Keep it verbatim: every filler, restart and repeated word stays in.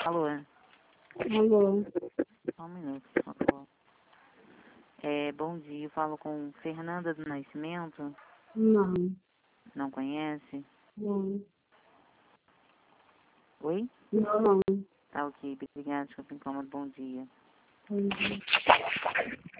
Alô? Alô? Só um minuto, por favor. É, bom dia, eu falo com Fernanda do Nascimento. Não, Não conhece? não, Oi? não, não. Tá ok, obrigada, desculpa o incômodo, bom dia. Entendi.